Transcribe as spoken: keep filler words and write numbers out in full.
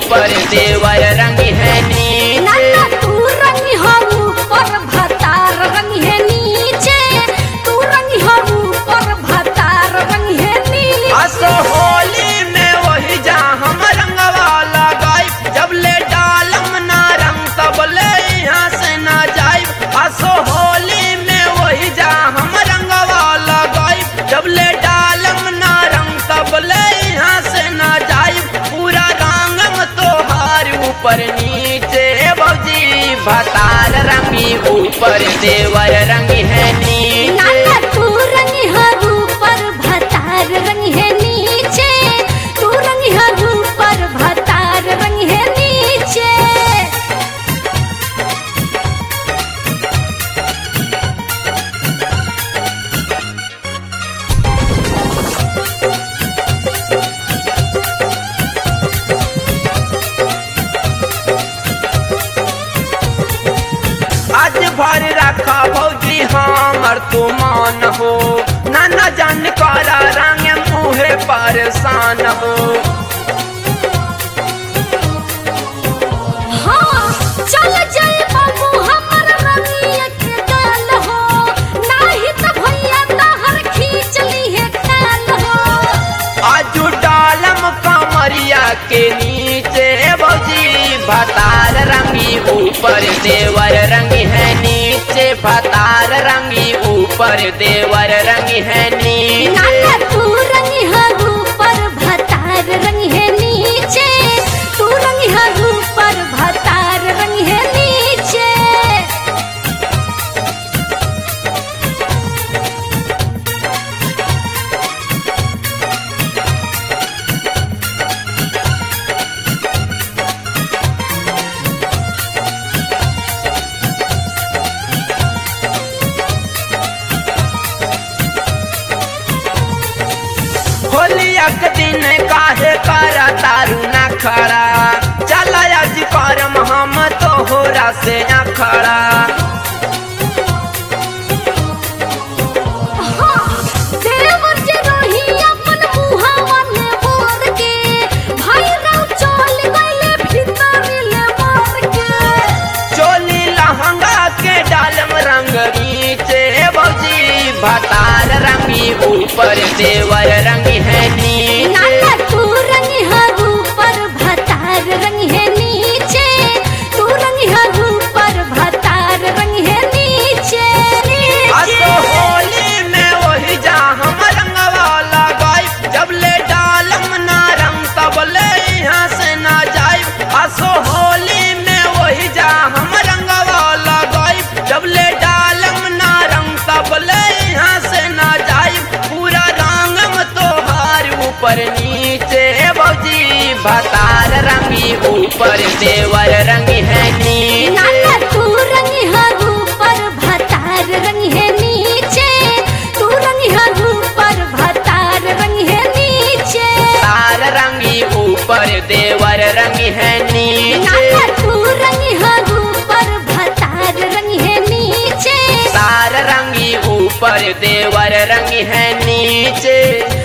ऊपर देवर रंग है नीचे। नाना तू रंग हो ऊपर भतार रंग है नीचे, तू रंग हो ऊपर भतार रंग है नीचे। असो होली में वही जा हम रंगवा लगाई, जब ले डालम ना रंग तब ले यहाँ से ना जाई। असो होली में वही जा हम रंगवा लगाई, जब ले डालम ना रंग तब ले यहाँ से ना जाई। पूरा रंगम तोहार ऊपर नीचे भौजी भतार रंगी ऊपर देवर रंग है नीचे। नाना तू रंग हो ऊपर भतार रंग है नीचे, तू रंग हो ऊपर भतार रंग है नीचे। आज भर रखा भौजी हमर तू मान हो, नाना जान करा रंग मुहे परेशान हो। हाँ चल जाए बाबू हमर रंगिया के गाल हो, नाही तो भैया तहर खींच ली है काल हो। आजू डालम कमरिया के नीचे भौजी भतार रंगी ऊपर देवर रंग है नीचे। भतार रंगी ऊपर देवर रंग है नीचे। नाना तू रंग हो ऊपर भतार रंग है नीचे, तू रंग हो ऊपर भतार रंग है नीचे। होलिया के दिन काहे करा तारू ना खड़ा, चल आज करम हम तोहरा से ना खड़ा। हाँ, देवर जे रही अपन मुहावा ने मोर के, भाई राव चल गइले भीतर ले मार के। चोली लहंगा के डालम रंग नीचे भौजी भतार रंगी ऊपर देवर रंग है नीचे। नाना तू रंग हो ऊपर भतार रंग है नीचे, तू रंग हो ऊपर भतार रंग है नीचे। असो होली में वही जा हम रंगवा लगाई, जब ले डालम ना रंग तब ले यहाँ से ना जाई। असो होली में वही जा हम रंगवा लगाई, जब ले डालम ना रंग तब ले यहाँ से ना जाई। पूरा रंगम तोहार ऊपर नीचे भौजी भतार रंगी ऊपर देवर रंग है नीचे। नाना तू रंग हो ऊपर भतार रंग है नीचे, तू रंग हो ऊपर भतार रंग है नीचे। तार रंगी ऊपर देवर रंग है नीचे। नाना तू रंग हो ऊपर भतार रंग है नीचे, तार रंगी ऊपर देवर रंग है नीचे।